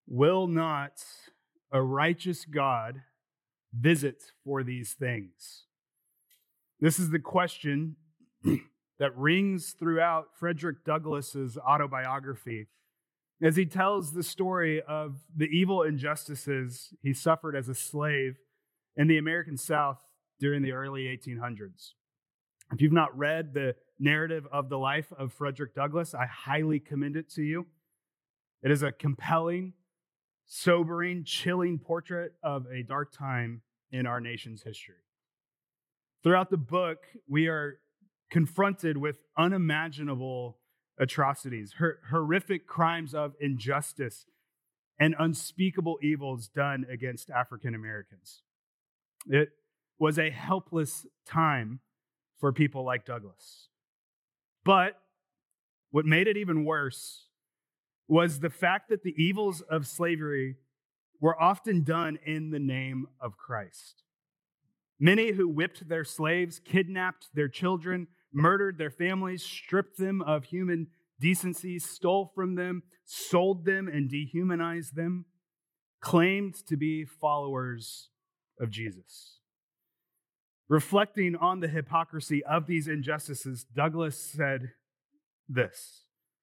Will not a righteous God visit for these things? This is the question that rings throughout Frederick Douglass's autobiography as he tells the story of the evil injustices he suffered as a slave in the American South during the early 1800s. If you've not read the narrative of the life of Frederick Douglass, I highly commend it to you. It is a compelling, sobering, chilling portrait of a dark time in our nation's history. Throughout the book, we are confronted with unimaginable atrocities, horrific crimes of injustice, and unspeakable evils done against African Americans. It was a helpless time for people like Douglass. But what made it even worse was the fact that the evils of slavery were often done in the name of Christ. Many who whipped their slaves, kidnapped their children, murdered their families, stripped them of human decency, stole from them, sold them, and dehumanized them, claimed to be followers of Jesus. Reflecting on the hypocrisy of these injustices, Douglass said this: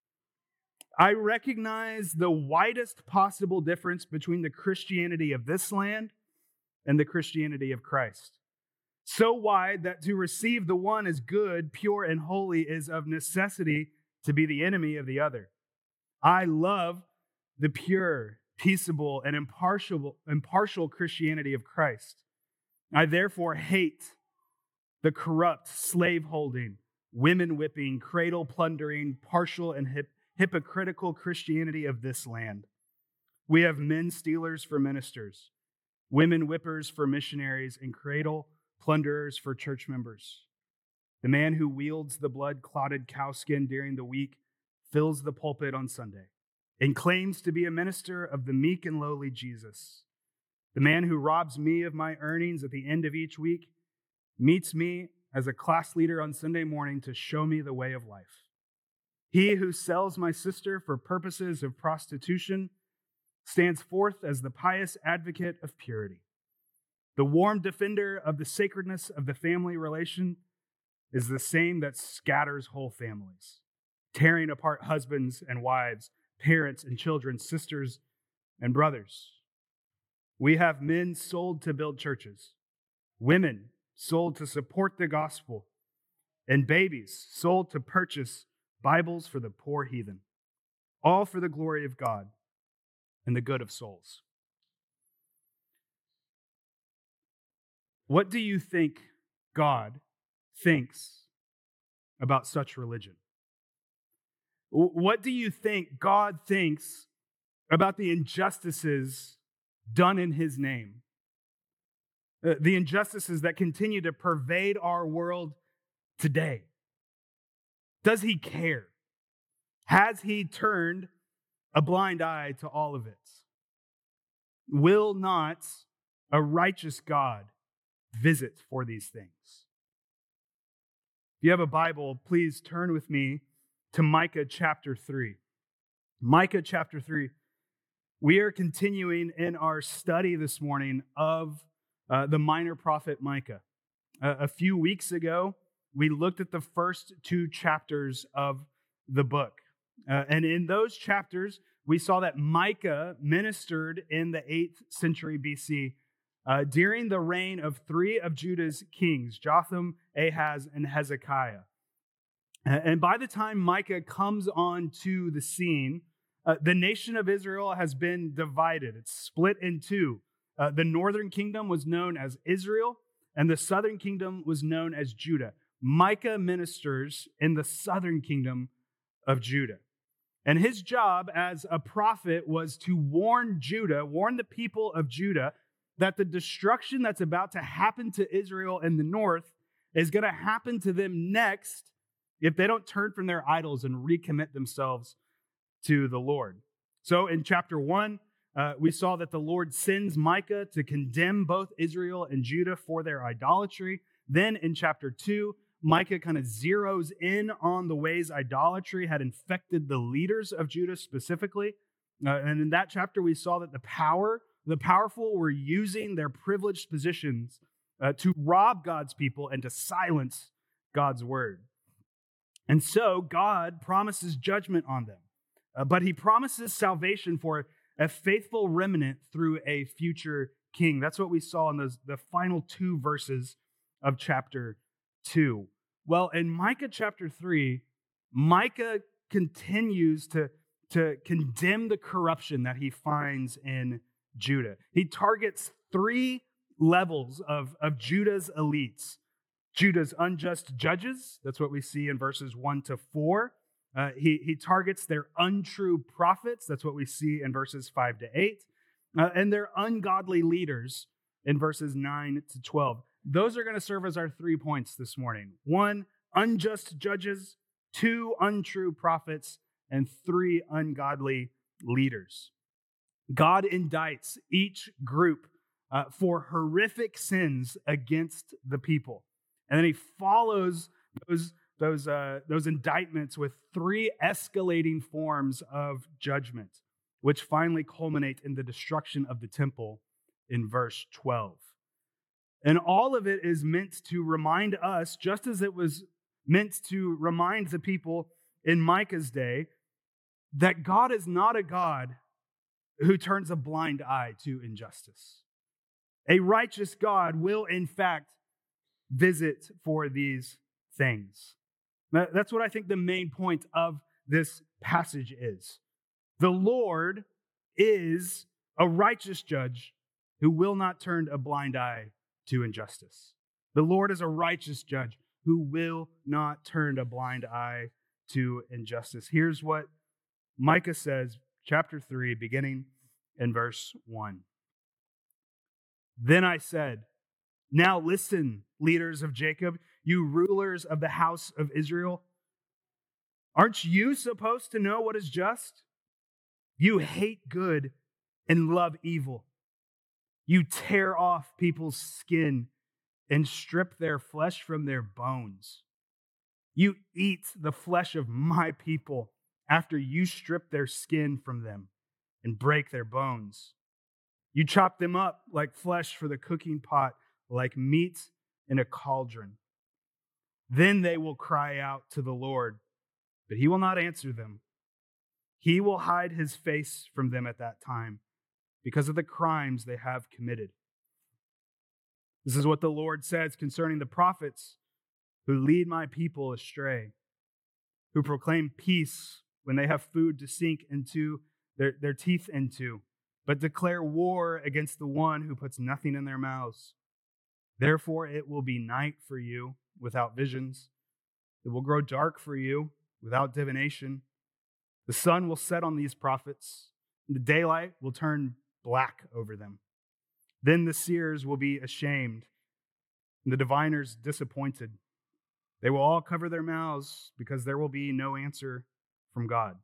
I recognize the widest possible difference between the Christianity of this land and the Christianity of Christ. So wide that to receive the one as good, pure, and holy is of necessity to be the enemy of the other. I love the pure, peaceable, and impartial Christianity of Christ. I therefore hate the corrupt, slave-holding, women-whipping, cradle-plundering, partial, and hypocritical Christianity of this land. We have men stealers for ministers, women whippers for missionaries, and cradle plunderers for church members. The man who wields the blood-clotted cowskin during the week fills the pulpit on Sunday and claims to be a minister of the meek and lowly Jesus. The man who robs me of my earnings at the end of each week meets me as a class leader on Sunday morning to show me the way of life. He who sells my sister for purposes of prostitution stands forth as the pious advocate of purity. The warm defender of the sacredness of the family relation is the same that scatters whole families, tearing apart husbands and wives, parents and children, sisters and brothers. We have men sold to build churches, women sold to support the gospel, and babies sold to purchase Bibles for the poor heathen, all for the glory of God and the good of souls. What do you think God thinks about such religion? What do you think God thinks about the injustices done in His name? The injustices that continue to pervade our world today. Does He care? Has He turned a blind eye to all of it? Will not a righteous God visit for these things? If you have a Bible, please turn with me to Micah chapter 3. Micah chapter 3. We are continuing in our study this morning of the minor prophet Micah. A few weeks ago, we looked at the first two chapters of the book. And in those chapters, we saw that Micah ministered in the 8th century BC during the reign of three of Judah's kings, Jotham, Ahaz, and Hezekiah. And by the time Micah comes onto the scene, the nation of Israel has been divided. It's split in two. The northern kingdom was known as Israel, and the southern kingdom was known as Judah. Micah ministers in the southern kingdom of Judah. And his job as a prophet was to warn the people of Judah, that the destruction that's about to happen to Israel in the north is going to happen to them next if they don't turn from their idols and recommit themselves to the Lord. So in chapter 1, we saw that the Lord sends Micah to condemn both Israel and Judah for their idolatry. Then in chapter 2, Micah kind of zeroes in on the ways idolatry had infected the leaders of Judah specifically. And in that chapter, we saw that the powerful were using their privileged positions to rob God's people and to silence God's word. And so God promises judgment on them, but he promises salvation for a faithful remnant through a future king. That's what we saw in the final 2 verses of chapter 2. Well, in Micah chapter 3, Micah continues to condemn the corruption that he finds in Judah. He targets 3 levels of Judah's elites. Judah's unjust judges, that's what we see in verses 1 to 4. He targets their untrue prophets, that's what we see in verses 5 to 8. And their ungodly leaders in verses 9 to 12. Those are going to serve as our 3 points this morning. 1, unjust judges. 2, untrue prophets. And 3, ungodly leaders. God indicts each group for horrific sins against the people. And then he follows those indictments with 3 escalating forms of judgment, which finally culminate in the destruction of the temple in verse 12. And all of it is meant to remind us, just as it was meant to remind the people in Micah's day, that God is not a God who turns a blind eye to injustice. A righteous God will, in fact, visit for these things. That's what I think the main point of this passage is. The Lord is a righteous judge who will not turn a blind eye to injustice. The Lord is a righteous judge who will not turn a blind eye to injustice. Here's what Micah says, chapter 3, beginning in verse 1. Then I said, now listen, leaders of Jacob, you rulers of the house of Israel. Aren't you supposed to know what is just? You hate good and love evil. You tear off people's skin and strip their flesh from their bones. You eat the flesh of my people after you strip their skin from them and break their bones. You chop them up like flesh for the cooking pot, like meat in a cauldron. Then they will cry out to the Lord, but he will not answer them. He will hide his face from them at that time because of the crimes they have committed. This is what the Lord says concerning the prophets who lead my people astray, who proclaim peace when they have food to sink into their teeth into, but declare war against the one who puts nothing in their mouths. Therefore it will be night for you without visions. It will grow dark for you without divination. The sun will set on these prophets, and the daylight will turn black over them. Then the seers will be ashamed, and the diviners disappointed. They will all cover their mouths because there will be no answer from God.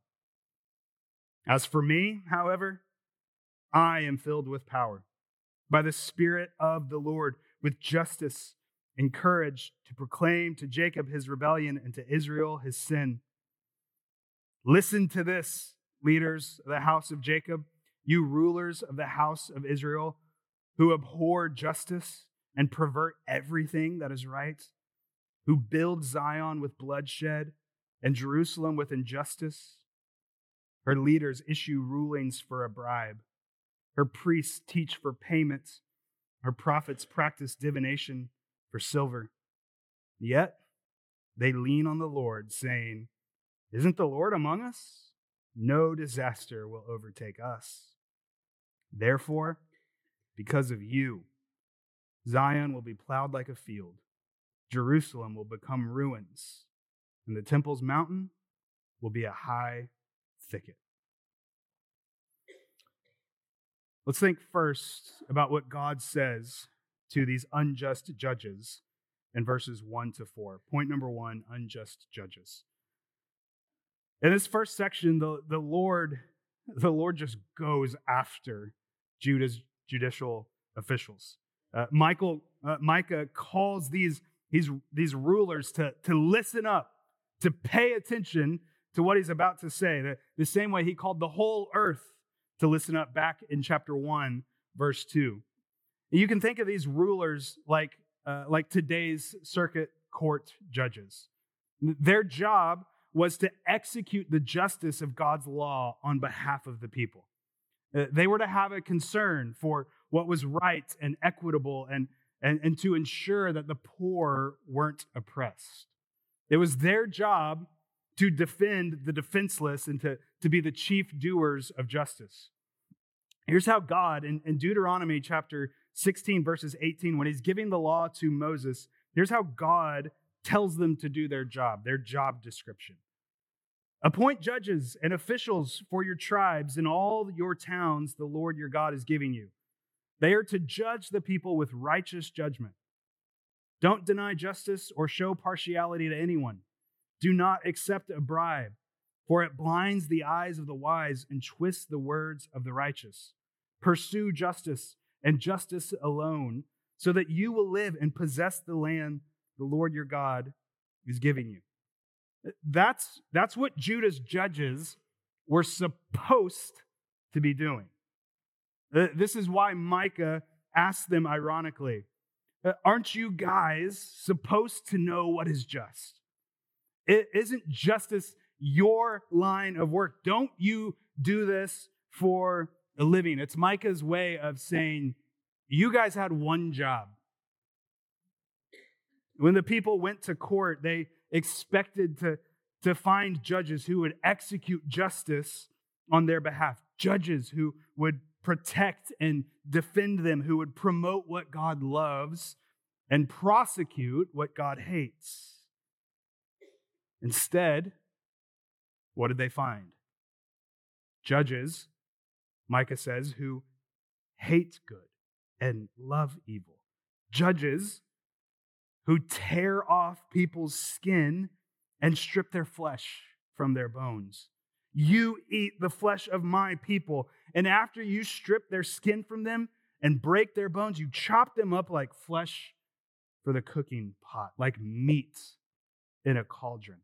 As for me, however, I am filled with power by the Spirit of the Lord, with justice and courage to proclaim to Jacob his rebellion and to Israel his sin. Listen to this, leaders of the house of Jacob, you rulers of the house of Israel, who abhor justice and pervert everything that is right, who build Zion with bloodshed and Jerusalem with injustice. Her leaders issue rulings for a bribe. Her priests teach for payment. Her prophets practice divination for silver. Yet they lean on the Lord, saying, isn't the Lord among us? No disaster will overtake us. Therefore, because of you, Zion will be plowed like a field. Jerusalem will become ruins, and the temple's mountain will be a high thicket. Let's think first about what God says to these unjust judges in verses 1 to 4. Point number 1, unjust judges. In this first section, the Lord just goes after Judah's judicial officials. Micah calls these rulers to listen up, to pay attention to what he's about to say. The same way he called the whole earth to listen up back in chapter 1, verse 2. You can think of these rulers like today's circuit court judges. Their job was to execute the justice of God's law on behalf of the people. They were to have a concern for what was right and equitable and to ensure that the poor weren't oppressed. It was their job to defend the defenseless and to be the chief doers of justice. Here's how God, in Deuteronomy chapter 16, verses 18, when he's giving the law to Moses, here's how God tells them to do their job description. Appoint judges and officials for your tribes in all your towns the Lord your God is giving you. They are to judge the people with righteous judgment. Don't deny justice or show partiality to anyone. Do not accept a bribe, for it blinds the eyes of the wise and twists the words of the righteous. Pursue justice and justice alone, so that you will live and possess the land the Lord your God is giving you. That's what Judah's judges were supposed to be doing. This is why Micah asked them ironically, aren't you guys supposed to know what is just? Isn't justice your line of work? Don't you do this for a living? It's Micah's way of saying, you guys had one job. When the people went to court, they expected to find judges who would execute justice on their behalf, judges who would protect and defend them, who would promote what God loves and prosecute what God hates. Instead, what did they find? Judges, Micah says, who hate good and love evil. Judges who tear off people's skin and strip their flesh from their bones. You eat the flesh of my people, and after you strip their skin from them and break their bones, you chop them up like flesh for the cooking pot, like meat in a cauldron.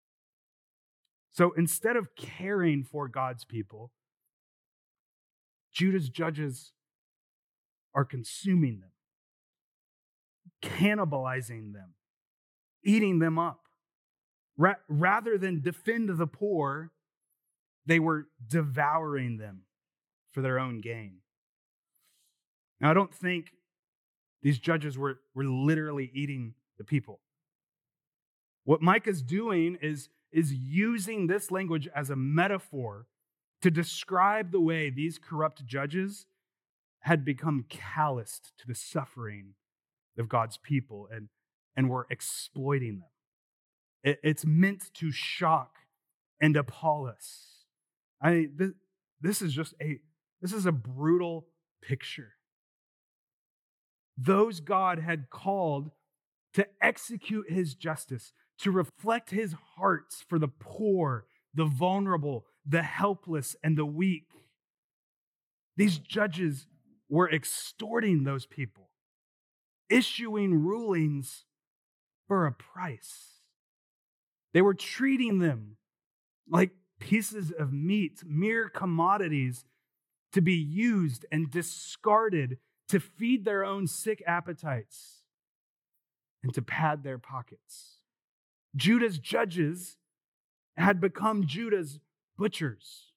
So instead of caring for God's people, Judah's judges are consuming them, cannibalizing them, eating them up. Rather than defend the poor, they were devouring them for their own gain. Now, I don't think these judges were literally eating the people. What Micah's doing is using this language as a metaphor to describe the way these corrupt judges had become calloused to the suffering of God's people and were exploiting them. It's meant to shock and appall us. This is a brutal picture. Those God had called to execute his justice, to reflect his heart for the poor, the vulnerable, the helpless, and the weak. These judges were extorting those people, issuing rulings for a price. They were treating them like pieces of meat, mere commodities to be used and discarded to feed their own sick appetites and to pad their pockets. Judah's judges had become Judah's butchers.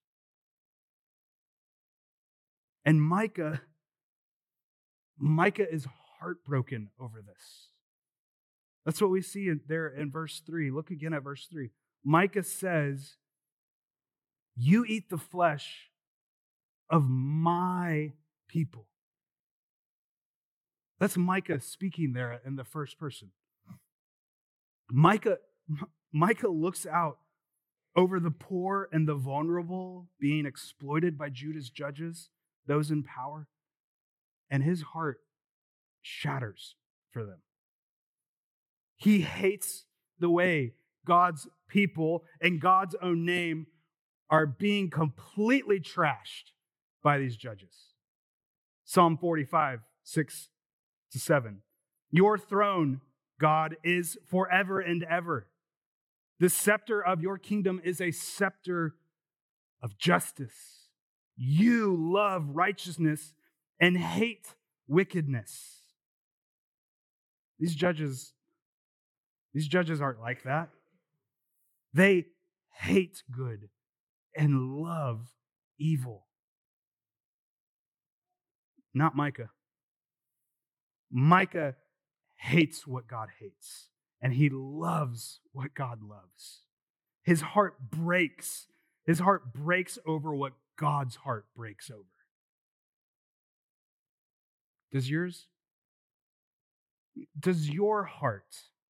And Micah is heartbroken over this. That's what we see there in verse 3. Look again at verse 3. Micah says, you eat the flesh of my people. That's Micah speaking there in the first person. Micah looks out over the poor and the vulnerable being exploited by Judah's judges, those in power, and his heart shatters for them. He hates the way God's people and God's own name are being completely trashed by these judges. Psalm 45, 6-7. Your throne, God, is forever and ever. The scepter of your kingdom is a scepter of justice. You love righteousness and hate wickedness. These judges aren't like that. They hate good and love evil. Not Micah. Micah hates what God hates, and he loves what God loves. His heart breaks. His heart breaks over what God's heart breaks over. Does yours? Does your heart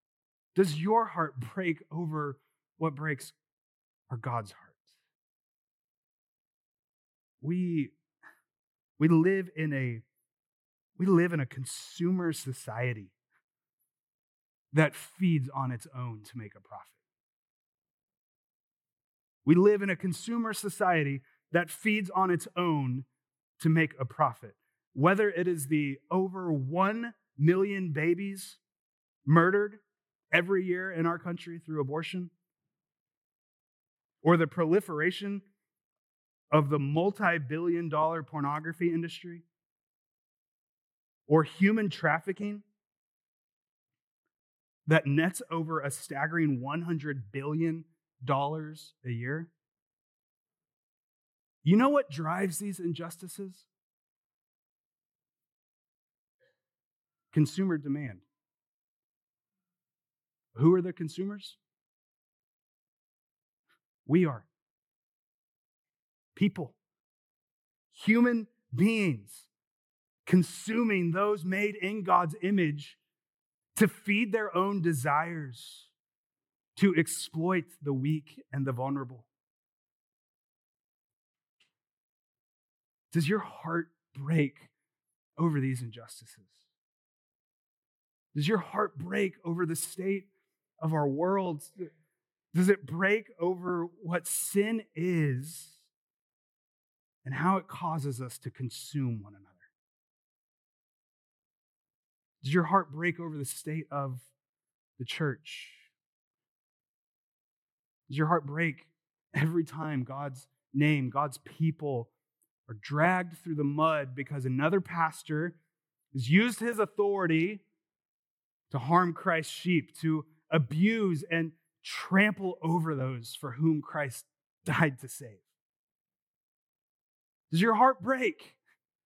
break over what breaks our God's heart? We live in a consumer society that feeds on its own to make a profit. We live in a consumer society that feeds on its own to make a profit. Whether it is the over 1 million babies murdered every year in our country through abortion, or the proliferation of the multi-billion-dollar pornography industry, or human trafficking that nets over a staggering $100 billion a year. You know what drives these injustices? Consumer demand. Who are the consumers? We are. People. Human beings consuming those made in God's image to feed their own desires, to exploit the weak and the vulnerable. Does your heart break over these injustices? Does your heart break over the state of our world? Does it break over what sin is and how it causes us to consume one another? Does your heart break over the state of the church? Does your heart break every time God's name, God's people are dragged through the mud because another pastor has used his authority to harm Christ's sheep, to abuse and trample over those for whom Christ died to save? Does your heart break?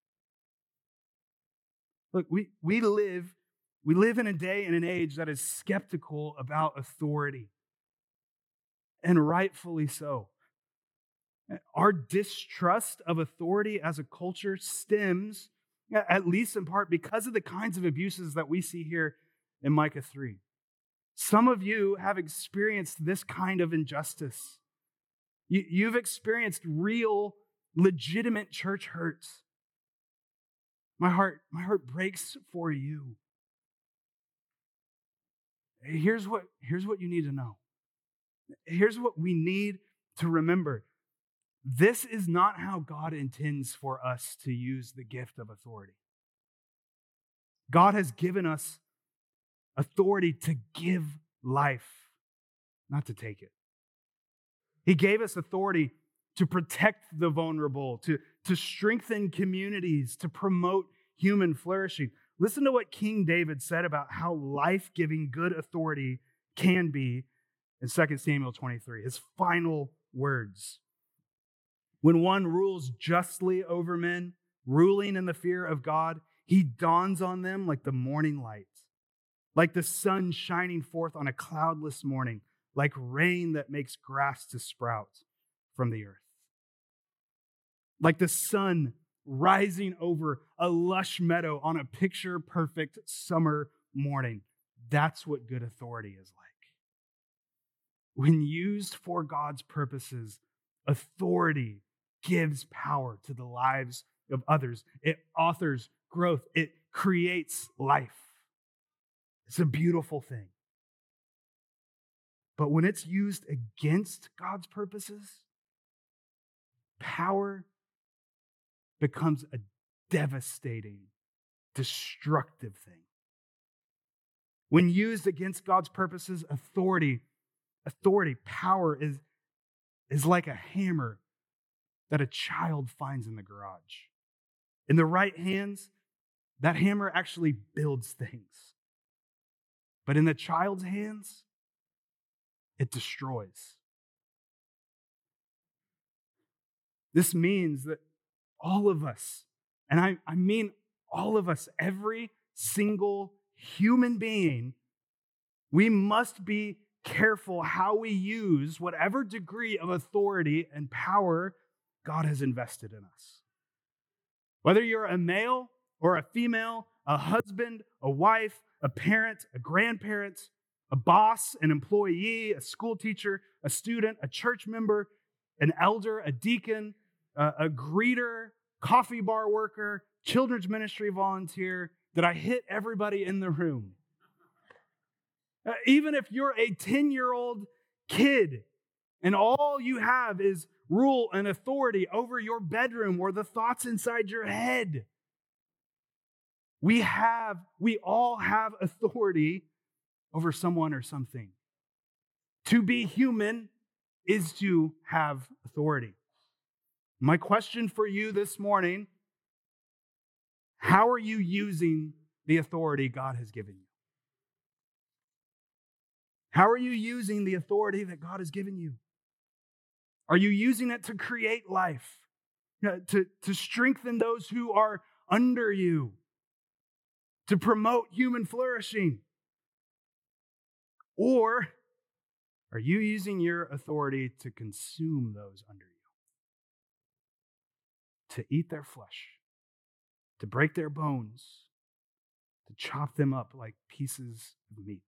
Look, we live in a day and an age that is skeptical about authority, and rightfully so. Our distrust of authority as a culture stems, at least in part, because of the kinds of abuses that we see here in Micah 3. Some of you have experienced this kind of injustice. You've experienced real, legitimate church hurts. My heart breaks for you. Here's what you need to know. Here's what we need to remember. This is not how God intends for us to use the gift of authority. God has given us authority to give life, not to take it. He gave us authority to protect the vulnerable, to strengthen communities, to promote human flourishing. Listen to what King David said about how life-giving good authority can be in 2 Samuel 23, his final words. When one rules justly over men, ruling in the fear of God, he dawns on them like the morning light, like the sun shining forth on a cloudless morning, like rain that makes grass to sprout from the earth. Like the sun rising over a lush meadow on a picture-perfect summer morning. That's what good authority is like. When used for God's purposes, authority gives power to the lives of others. It authors growth. It creates life. It's a beautiful thing. But when it's used against God's purposes, power becomes a devastating, destructive thing. When used against God's purposes, authority, power is like a hammer that a child finds in the garage. In the right hands, that hammer actually builds things. But in the child's hands, it destroys. This means that all of us, and I mean all of us, every single human being, we must be careful how we use whatever degree of authority and power God has invested in us. Whether you're a male or a female, a husband, a wife, a parent, a grandparent, a boss, an employee, a school teacher, a student, a church member, an elder, a deacon, a greeter, coffee bar worker, children's ministry volunteer, did I hit everybody in the room? Even if you're a 10-year-old kid and all you have is rule and authority over your bedroom or the thoughts inside your head, we all have authority over someone or something. To be human is to have authority. My question for you this morning, how are you using the authority God has given you? How are you using the authority that God has given you? Are you using it to create life, to strengthen those who are under you, to promote human flourishing? Or are you using your authority to consume those under you? To eat their flesh, to break their bones, to chop them up like pieces of meat?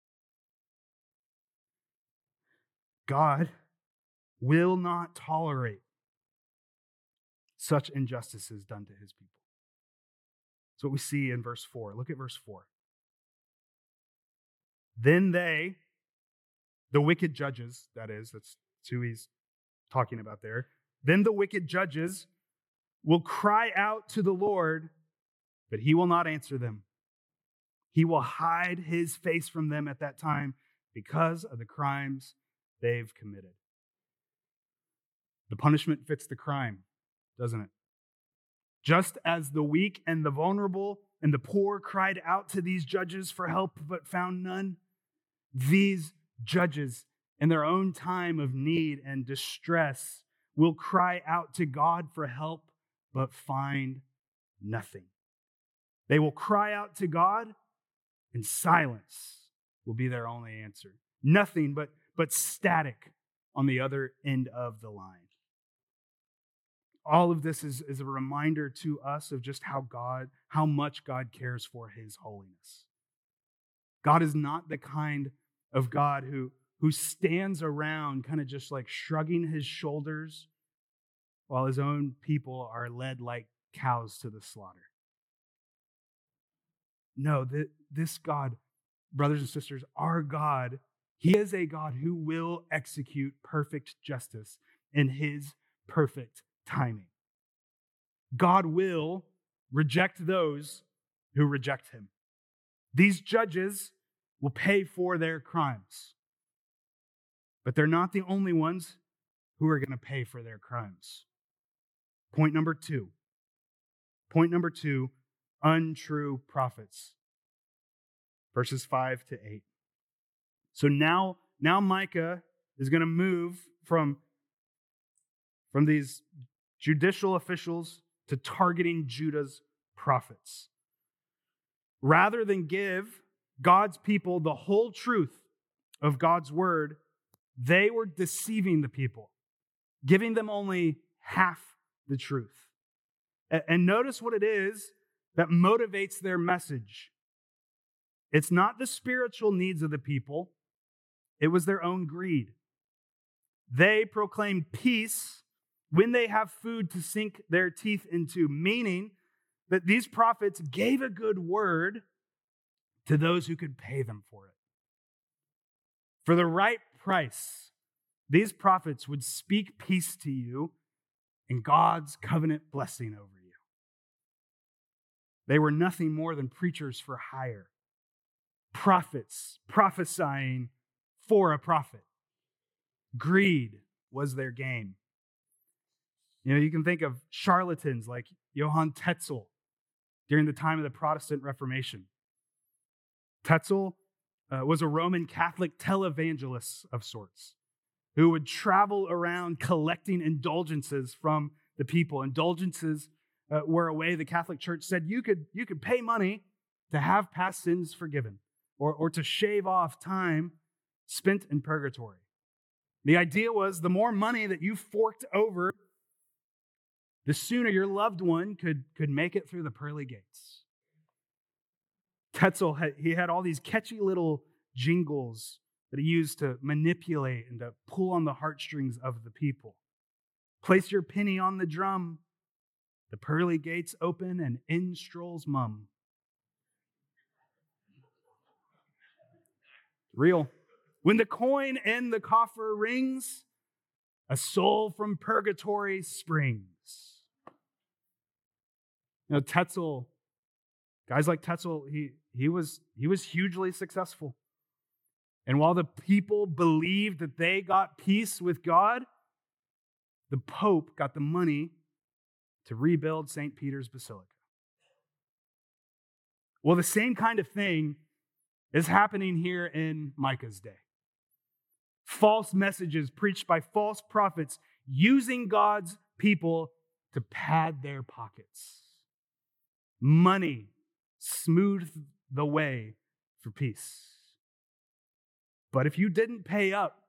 God will not tolerate such injustices done to his people. That's what we see in verse 4. Look at verse 4. Then they, the wicked judges, that's who he's talking about there. Then the wicked judges will cry out to the Lord, but he will not answer them. He will hide his face from them at that time because of the crimes they've committed. The punishment fits the crime, doesn't it? Just as the weak and the vulnerable and the poor cried out to these judges for help but found none, these judges in their own time of need and distress will cry out to God for help but find nothing. They will cry out to God, and silence will be their only answer. Nothing but static on the other end of the line. All of this is a reminder to us of just how much God cares for his holiness. God is not the kind of God who stands around kind of just like shrugging his shoulders while his own people are led like cows to the slaughter. No, this God, brothers and sisters, our God, he is a God who will execute perfect justice in his perfect timing. God will reject those who reject him. These judges will pay for their crimes. But they're not the only ones who are going to pay for their crimes. Point number two, untrue prophets. Verses 5 to 8. So now Micah is going to move from these judicial officials to targeting Judah's prophets. Rather than give God's people the whole truth of God's word, they were deceiving the people, giving them only half the truth. And notice what it is that motivates their message. It's not the spiritual needs of the people. It was their own greed. They proclaim peace when they have food to sink their teeth into, meaning that these prophets gave a good word to those who could pay them for it. For the right price, these prophets would speak peace to you and God's covenant blessing over you. They were nothing more than preachers for hire, prophets prophesying for a prophet. Greed was their game. You can think of charlatans like Johann Tetzel during the time of the Protestant Reformation. Tetzel was a Roman Catholic televangelist of sorts who would travel around collecting indulgences from the people. Indulgences were a way the Catholic Church said you could pay money to have past sins forgiven or to shave off time spent in purgatory. The idea was the more money that you forked over, the sooner your loved one could make it through the pearly gates. Tetzel had all these catchy little jingles that he used to manipulate and to pull on the heartstrings of the people. Place your penny on the drum. The pearly gates open and in strolls Mum. Real. When the coin in the coffer rings, a soul from purgatory springs. Tetzel, guys like Tetzel, he was hugely successful. And while the people believed that they got peace with God, the Pope got the money to rebuild St. Peter's Basilica. Well, the same kind of thing is happening here in Micah's day. False messages preached by false prophets using God's people to pad their pockets. Money smoothed the way for peace. But if you didn't pay up,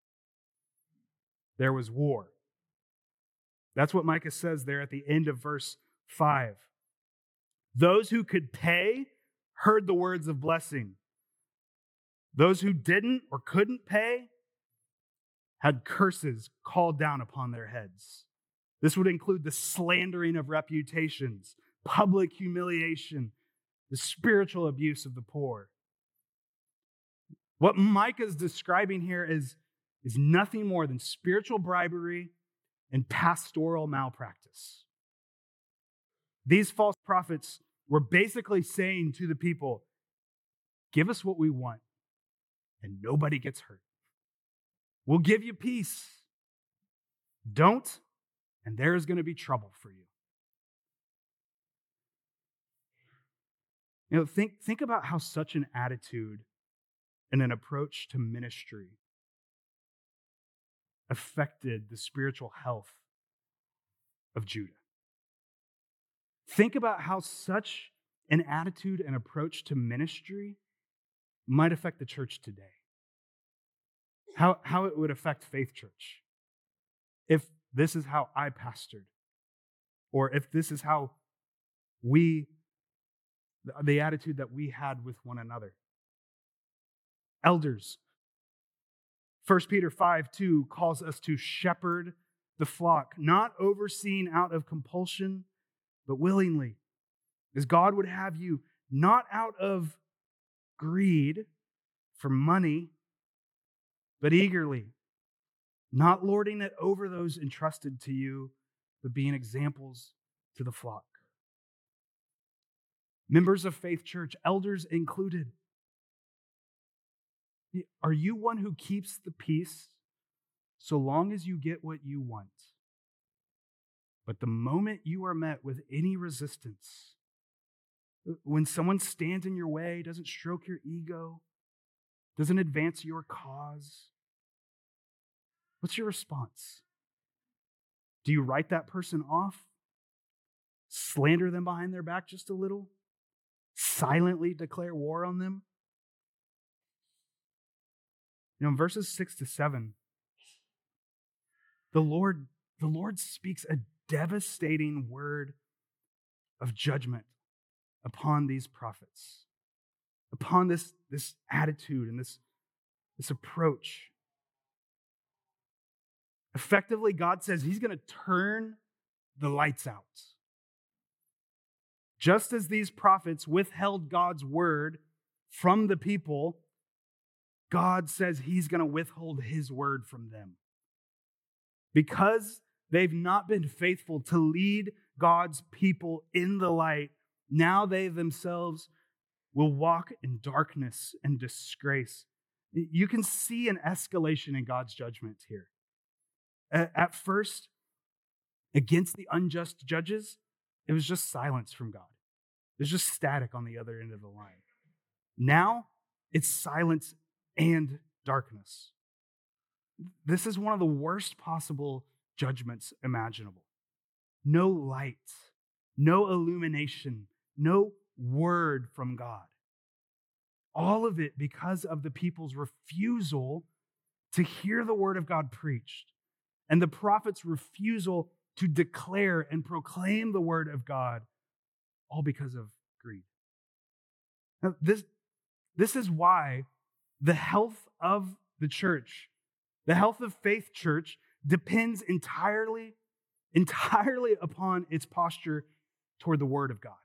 there was war. That's what Micah says there at the end of verse 5. Those who could pay heard the words of blessing. Those who didn't or couldn't pay had curses called down upon their heads. This would include the slandering of reputations, public humiliation, the spiritual abuse of the poor. What Micah is describing here is nothing more than spiritual bribery and pastoral malpractice. These false prophets were basically saying to the people, give us what we want and nobody gets hurt. We'll give you peace. Don't, and there is going to be trouble for you. Think about how such an attitude and an approach to ministry affected the spiritual health of Judah. Think about how such an attitude and approach to ministry might affect the church today. How it would affect Faith Church if this is how I pastored, or if this is how the attitude that we had with one another. Elders, 1 Peter 5:2 calls us to shepherd the flock, not overseen out of compulsion, but willingly, as God would have you, not out of greed for money, but eagerly, not lording it over those entrusted to you, but being examples to the flock. Members of Faith Church, elders included, are you one who keeps the peace so long as you get what you want? But the moment you are met with any resistance, when someone stands in your way, doesn't stroke your ego, doesn't advance your cause, what's your response? Do you write that person off? Slander them behind their back just a little? Silently declare war on them? In verses 6-7, the Lord speaks a devastating word of judgment upon these prophets, upon this attitude and this approach. Effectively, God says he's going to turn the lights out. Just as these prophets withheld God's word from the people, God says he's going to withhold his word from them. Because they've not been faithful to lead God's people in the light, now they themselves will walk in darkness and disgrace. You can see an escalation in God's judgment here. At first, against the unjust judges, it was just silence from God. It was just static on the other end of the line. Now, it's silence and darkness. This is one of the worst possible judgments imaginable. No light, no illumination, no word from God. All of it because of the people's refusal to hear the word of God preached and the prophet's refusal to declare and proclaim the word of God, all because of greed. Now, this is why the health of the church, the health of Faith Church, depends entirely upon its posture toward the word of God.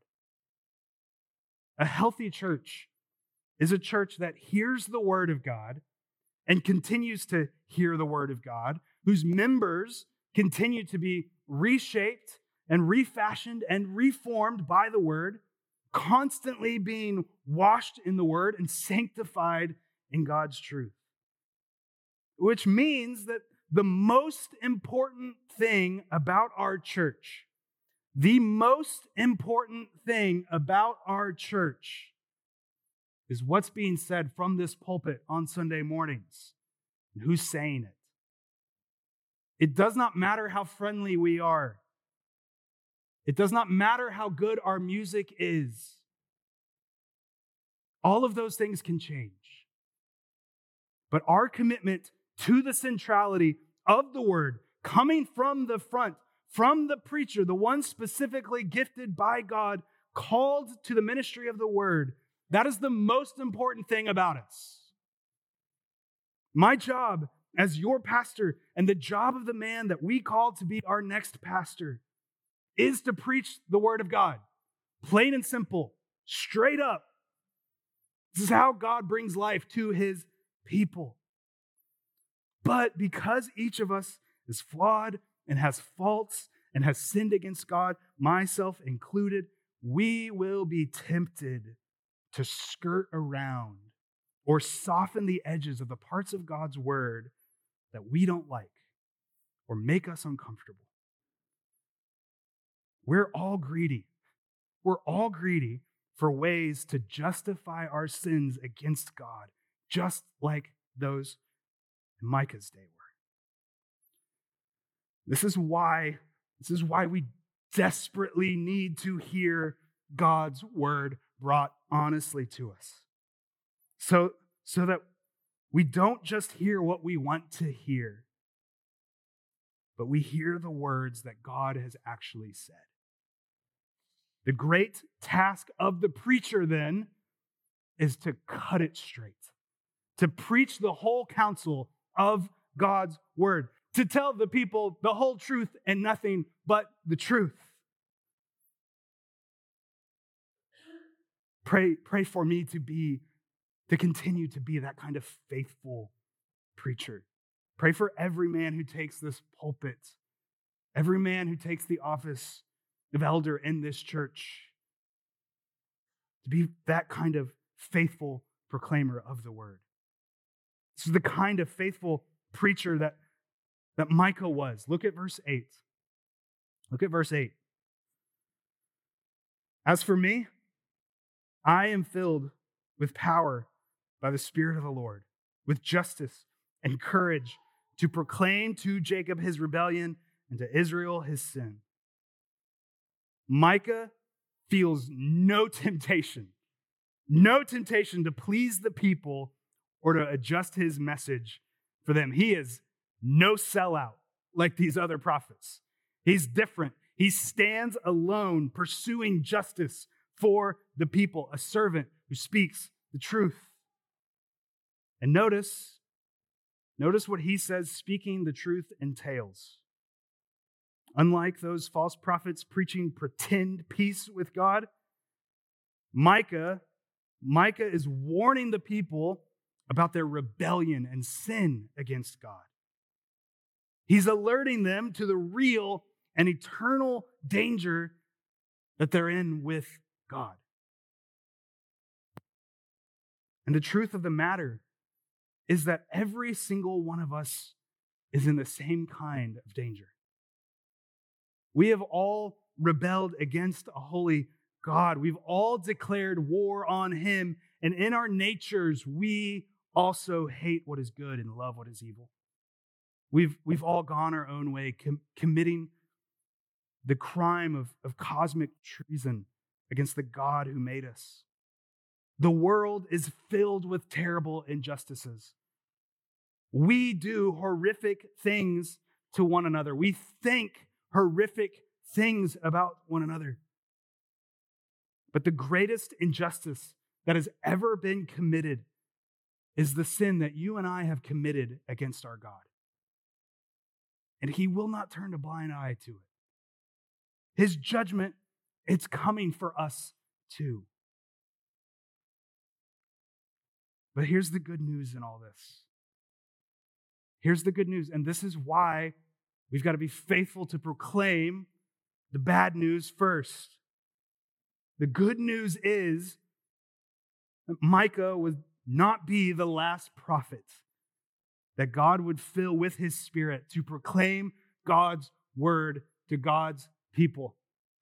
A healthy church is a church that hears the word of God and continues to hear the word of God, whose members continue to be reshaped and refashioned and reformed by the word, constantly being washed in the word and sanctified in God's truth. Which means that the most important thing about our church, the most important thing about our church is what's being said from this pulpit on Sunday mornings and who's saying it. It does not matter how friendly we are. It does not matter how good our music is. All of those things can change. But our commitment to the centrality of the word coming from the front, from the preacher, the one specifically gifted by God, called to the ministry of the word, that is the most important thing about us. My job as your pastor and the job of the man that we call to be our next pastor is to preach the word of God. Plain and simple, straight up. This is how God brings life to his people. But because each of us is flawed and has faults and has sinned against God, myself included, we will be tempted to skirt around or soften the edges of the parts of God's word that we don't like or make us uncomfortable. We're all greedy. We're all greedy for ways to justify our sins against God, just like those in Micah's day were. This is why we desperately need to hear God's word brought honestly to us. So that we don't just hear what we want to hear, but we hear the words that God has actually said. The great task of the preacher then is to cut it straight, to preach the whole counsel of God's word, to tell the people the whole truth and nothing but the truth. Pray for me to continue to be that kind of faithful preacher. Pray for every man who takes this pulpit, every man who takes the office of elder in this church, to be that kind of faithful proclaimer of the word. This is the kind of faithful preacher that Micah was. Look at verse 8. Look at verse 8. As for me, I am filled with power by the Spirit of the Lord, with justice and courage to proclaim to Jacob his rebellion and to Israel his sin. Micah feels no temptation to please the people or to adjust his message for them. He is no sellout like these other prophets. He's different. He stands alone, pursuing justice for the people, a servant who speaks the truth. And notice what he says speaking the truth entails. Unlike those false prophets preaching pretend peace with God, Micah is warning the people about their rebellion and sin against God. He's alerting them to the real and eternal danger that they're in with God. And the truth of the matter is that every single one of us is in the same kind of danger. We have all rebelled against a holy God. We've all declared war on him. And in our natures, we also hate what is good and love what is evil. We've all gone our own way, committing the crime of cosmic treason against the God who made us. The world is filled with terrible injustices. We do horrific things to one another. We think horrific things about one another. But the greatest injustice that has ever been committed is the sin that you and I have committed against our God. And he will not turn a blind eye to it. His judgment, it's coming for us too. But here's the good news in all this. Here's the good news, and this is why we've got to be faithful to proclaim the bad news first. The good news is that Micah would not be the last prophet that God would fill with his Spirit to proclaim God's word to God's people.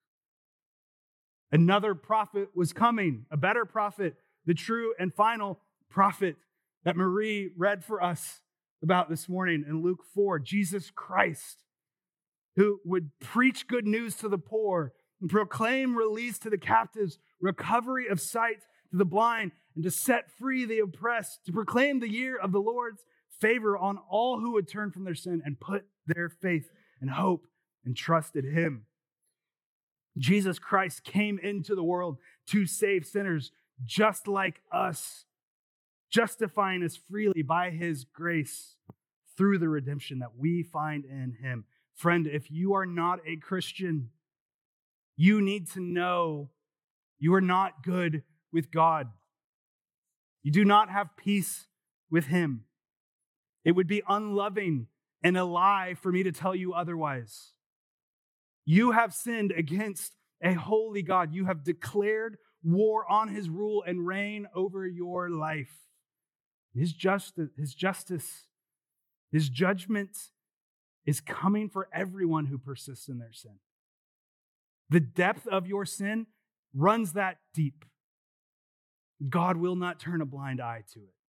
Another prophet was coming, a better prophet, the true and final prophet that Marie read for us about this morning in Luke 4, Jesus Christ, who would preach good news to the poor and proclaim release to the captives, recovery of sight to the blind, and to set free the oppressed, to proclaim the year of the Lord's favor on all who would turn from their sin and put their faith and hope and trust in him. Jesus Christ came into the world to save sinners just like us, justifying us freely by his grace through the redemption that we find in him. Friend, if you are not a Christian, you need to know you are not good with God. You do not have peace with him. It would be unloving and a lie for me to tell you otherwise. You have sinned against a holy God. You have declared war on his rule and reign over your life. His justice, his judgment is coming for everyone who persists in their sin. The depth of your sin runs that deep. God will not turn a blind eye to it.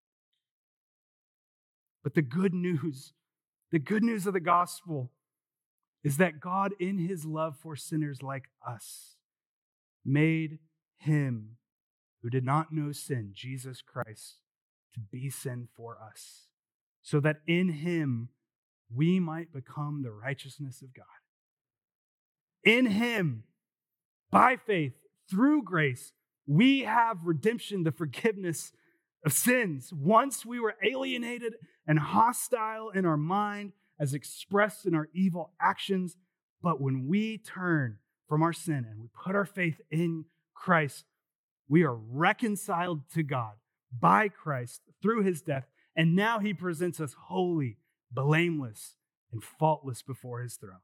But the good news of the gospel is that God, in his love for sinners like us, made him who did not know sin, Jesus Christ, to be sin for us, so that in him we might become the righteousness of God. In him, by faith, through grace, we have redemption, the forgiveness of sins. Once we were alienated and hostile in our mind, as expressed in our evil actions, but when we turn from our sin and we put our faith in Christ, we are reconciled to God by Christ through his death, and now he presents us holy, blameless, and faultless before his throne.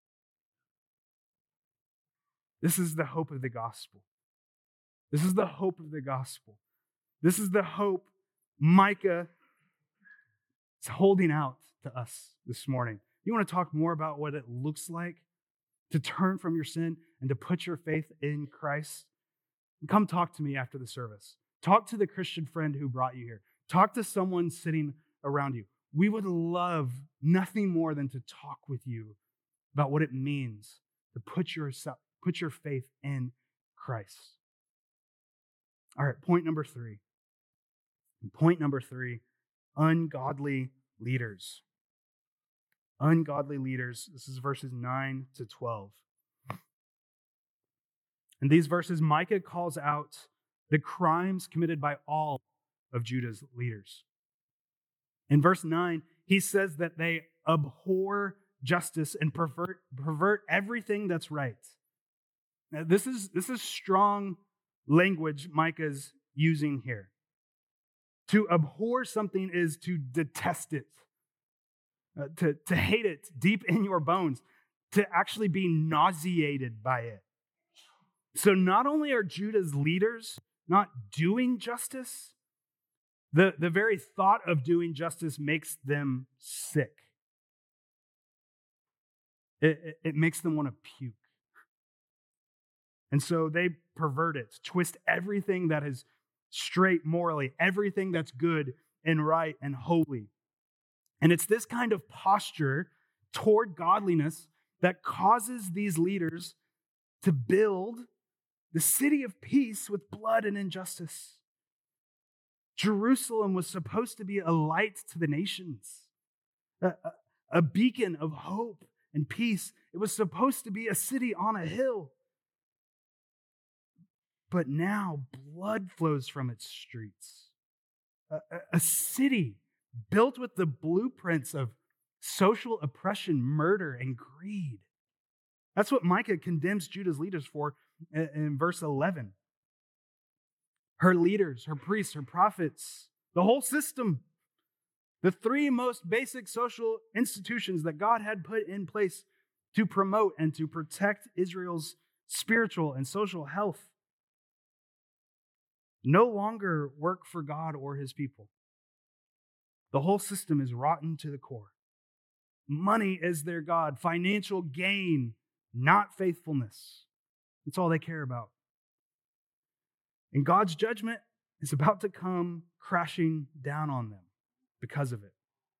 This is the hope of the gospel. This is the hope of the gospel. This is the hope Micah is holding out to us this morning. You want to talk more about what it looks like to turn from your sin and to put your faith in Christ? Come talk to me after the service. Talk to the Christian friend who brought you here. Talk to someone sitting around you. We would love nothing more than to talk with you about what it means to put your faith in Christ. All right, point number 3. Point number 3, ungodly leaders. Ungodly leaders. This is verses 9 to 12. In these verses, Micah calls out the crimes committed by all of Judah's leaders. In verse 9, he says that they abhor justice and pervert everything that's right. Now, this is strong language Micah's using here. To abhor something is to detest it, to hate it deep in your bones, to actually be nauseated by it. So not only are Judah's leaders not doing justice, the very thought of doing justice makes them sick. it makes them want to puke. And so they pervert it, twist everything that is straight morally, everything that's good and right and holy. And it's this kind of posture toward godliness that causes these leaders to build the city of peace with blood and injustice. Jerusalem was supposed to be a light to the nations, a beacon of hope and peace. It was supposed to be a city on a hill. But now blood flows from its streets. A city built with the blueprints of social oppression, murder, and greed. That's what Micah condemns Judah's leaders for in verse 11. Her leaders, her priests, her prophets, the whole system, the three most basic social institutions that God had put in place to promote and to protect Israel's spiritual and social health, no longer work for God or his people. The whole system is rotten to the core. Money is their God. Financial gain, not faithfulness. That's all they care about. And God's judgment is about to come crashing down on them because of it.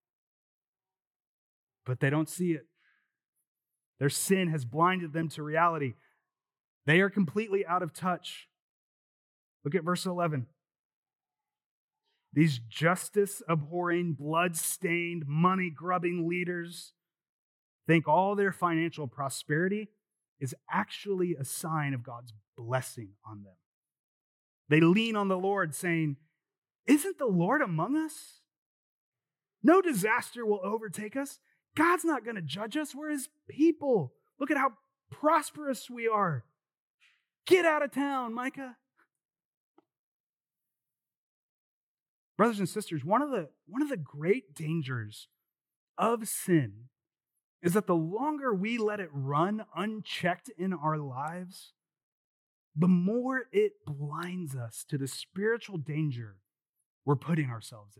But they don't see it. Their sin has blinded them to reality. They are completely out of touch. Look at verse 11. These justice-abhorring, blood-stained, money-grubbing leaders think all their financial prosperity is actually a sign of God's blessing on them. They lean on the Lord, saying, "Isn't the Lord among us? No disaster will overtake us. God's not going to judge us. We're his people. Look at how prosperous we are. Get out of town, Micah." Brothers and sisters, one of the great dangers of sin is that the longer we let it run unchecked in our lives, the more it blinds us to the spiritual danger we're putting ourselves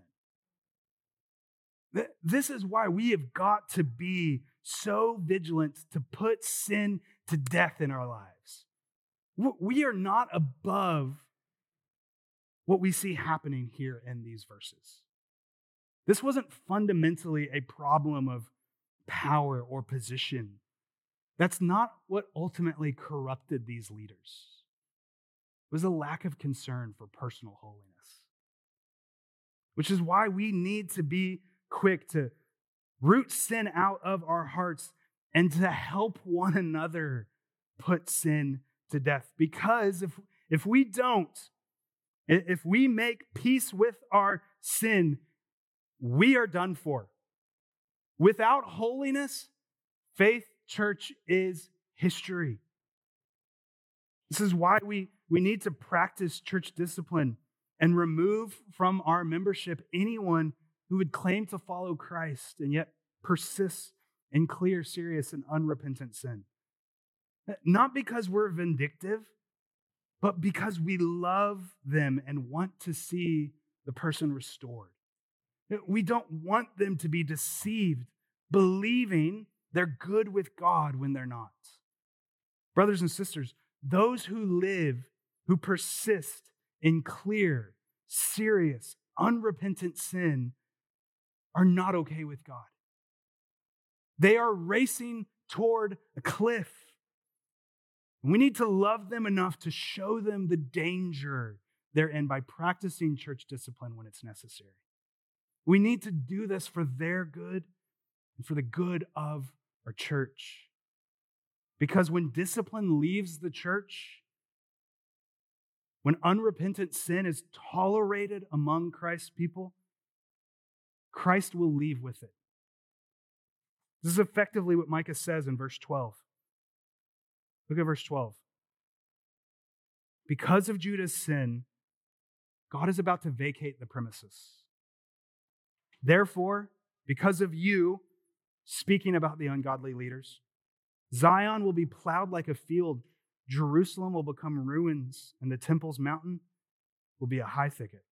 in. This is why we have got to be so vigilant to put sin to death in our lives. We are not above what we see happening here in these verses. This wasn't fundamentally a problem of power or position. That's not what ultimately corrupted these leaders. It was a lack of concern for personal holiness, which is why we need to be quick to root sin out of our hearts and to help one another put sin to death. Because if we don't, if we make peace with our sin, we are done for. Without holiness, Faith Church is history. This is why we need to practice church discipline and remove from our membership anyone who would claim to follow Christ and yet persists in clear, serious, and unrepentant sin. Not because we're vindictive, but because we love them and want to see the person restored. We don't want them to be deceived, believing they're good with God when they're not. Brothers and sisters, those who live, who persist in clear, serious, unrepentant sin are not okay with God. They are racing toward a cliff. We need to love them enough to show them the danger they're in by practicing church discipline when it's necessary. We need to do this for their good and for the good of our church. Because when discipline leaves the church, when unrepentant sin is tolerated among Christ's people, Christ will leave with it. This is effectively what Micah says in verse 12. Look at verse 12. Because of Judah's sin, God is about to vacate the premises. Therefore, because of you, speaking about the ungodly leaders, Zion will be plowed like a field, Jerusalem will become ruins, and the temple's mountain will be a high thicket.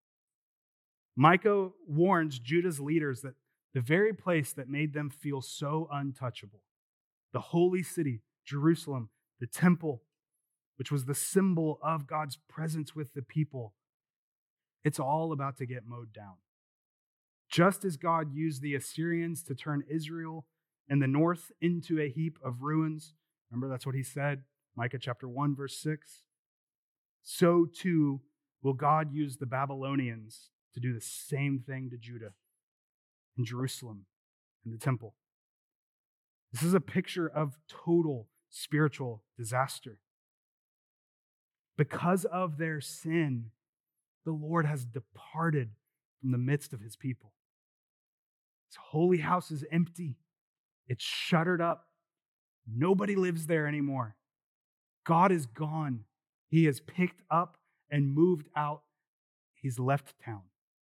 Micah warns Judah's leaders that the very place that made them feel so untouchable, the holy city, Jerusalem, the temple, which was the symbol of God's presence with the people. It's all about to get mowed down. Just as God used the Assyrians to turn Israel and the north into a heap of ruins, remember that's what he said, Micah chapter 1, verse 6. So too will God use the Babylonians to do the same thing to Judah and Jerusalem and the temple. This is a picture of total spiritual disaster. Because of their sin, the Lord has departed from the midst of his people. His holy house is empty. It's shuttered up. Nobody lives there anymore. God is gone. He has picked up and moved out. He's left town.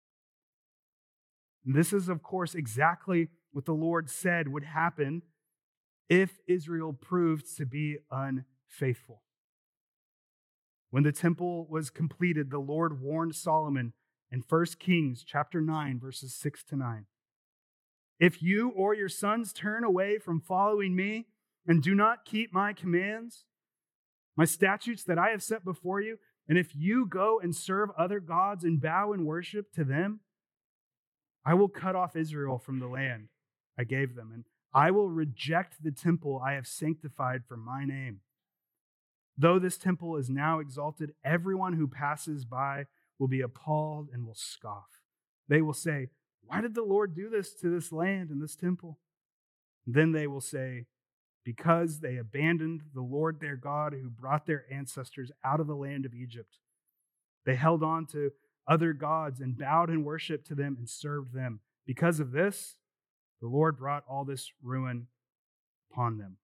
And this is, of course, exactly what the Lord said would happen if Israel proved to be unfaithful. When the temple was completed, the Lord warned Solomon in 1 Kings chapter 9, verses 6 to 9. If you or your sons turn away from following me and do not keep my commands, my statutes that I have set before you, and if you go and serve other gods and bow and worship to them, I will cut off Israel from the land I gave them, and I will reject the temple I have sanctified for my name. Though this temple is now exalted, everyone who passes by will be appalled and will scoff. They will say, why did the Lord do this to this land and this temple? Then they will say, because they abandoned the Lord their God who brought their ancestors out of the land of Egypt. They held on to other gods and bowed and worshiped to them and served them. Because of this, the Lord brought all this ruin upon them.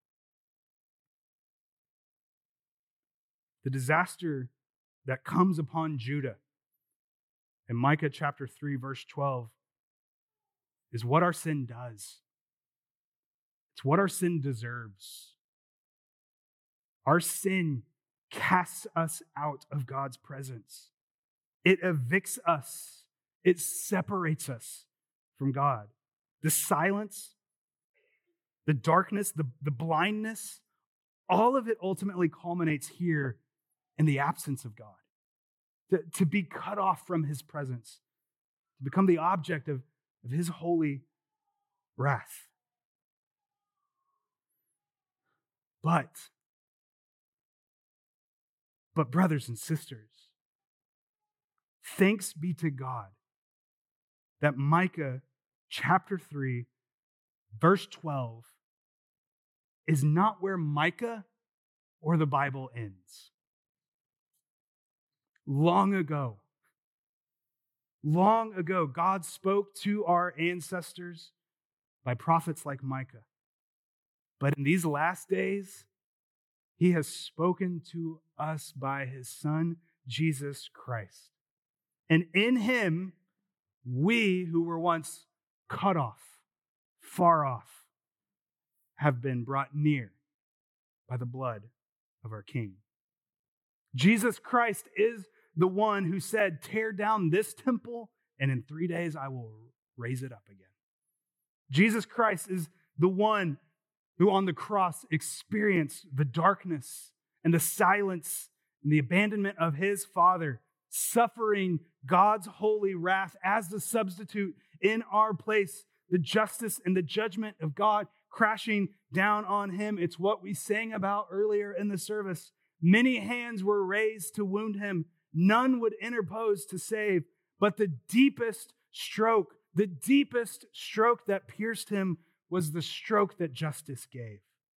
The disaster that comes upon Judah in Micah chapter 3, verse 12, is what our sin does. It's what our sin deserves. Our sin casts us out of God's presence. It evicts us. It separates us from God. The silence, the darkness, the blindness, all of it ultimately culminates here in the absence of God. To be cut off from his presence, to become the object of his holy wrath. But brothers and sisters, thanks be to God that Micah chapter 3, verse 12 is not where Micah or the Bible ends. Long ago, God spoke to our ancestors by prophets like Micah. But in these last days, he has spoken to us by his Son, Jesus Christ. And in him, we who were once cut off, far off, have been brought near by the blood of our King. Jesus Christ is the one who said, tear down this temple, and in 3 days I will raise it up again. Jesus Christ is the one who on the cross experienced the darkness and the silence and the abandonment of his Father, suffering God's holy wrath as the substitute in our place, the justice and the judgment of God crashing down on him. It's what we sang about earlier in the service. Many hands were raised to wound him. None would interpose to save, but the deepest stroke that pierced him was the stroke that justice gave.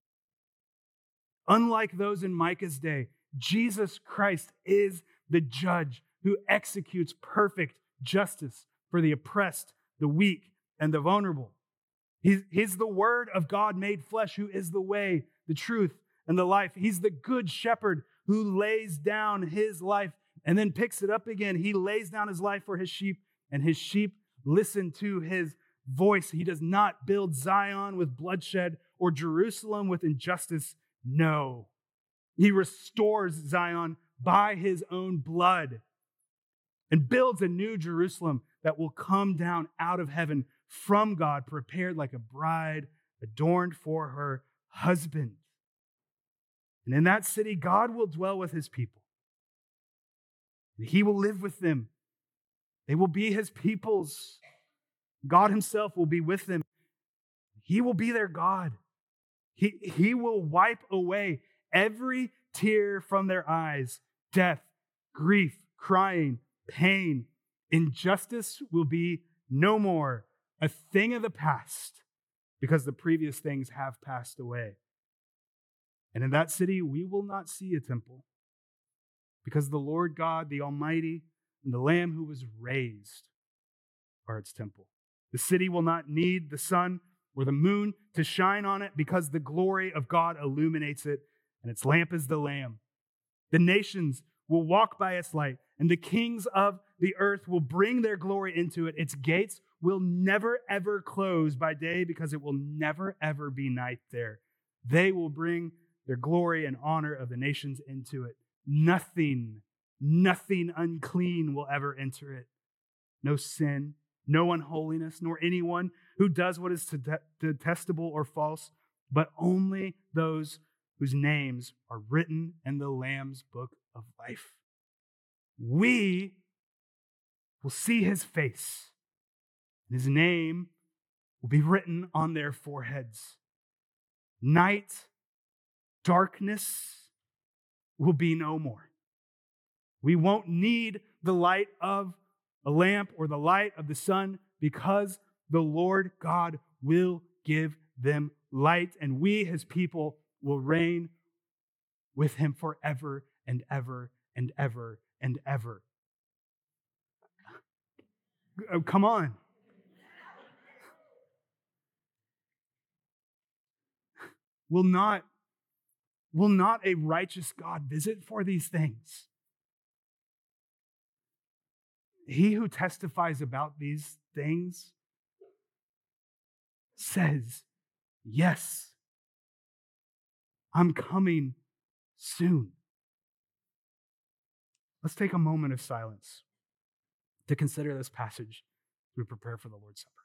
Unlike those in Micah's day, Jesus Christ is the judge who executes perfect justice for the oppressed, the weak, and the vulnerable. He's the Word of God made flesh, who is the way, the truth, and the life. He's the good shepherd who lays down his life and then picks it up again. He lays down his life for his sheep, and his sheep listen to his voice. He does not build Zion with bloodshed or Jerusalem with injustice. No. He restores Zion by his own blood and builds a new Jerusalem that will come down out of heaven from God, prepared like a bride adorned for her husband. And in that city, God will dwell with his people. And he will live with them. They will be his peoples. God himself will be with them. He will be their God. He will wipe away every tear from their eyes. Death, grief, crying, pain, injustice will be no more, a thing of the past, because the previous things have passed away. And in that city, we will not see a temple, because the Lord God, the Almighty, and the Lamb who was raised are its temple. The city will not need the sun or the moon to shine on it, because the glory of God illuminates it, and its lamp is the Lamb. The nations will walk by its light, and the kings of the earth will bring their glory into it. Its gates will never, ever close by day, because it will never, ever be night there. They will bring their glory and honor of the nations into it. Nothing unclean will ever enter it. No sin, no unholiness, nor anyone who does what is detestable or false, but only those whose names are written in the Lamb's book of life. We will see his face, and his name will be written on their foreheads. Night, darkness will be no more. We won't need the light of a lamp or the light of the sun, because the Lord God will give them light, and we, his people, will reign with him forever and ever and ever and ever. Oh, come on. Will not a righteous God visit for these things? He who testifies about these things says, yes, I'm coming soon. Let's take a moment of silence to consider this passage as we prepare for the Lord's Supper.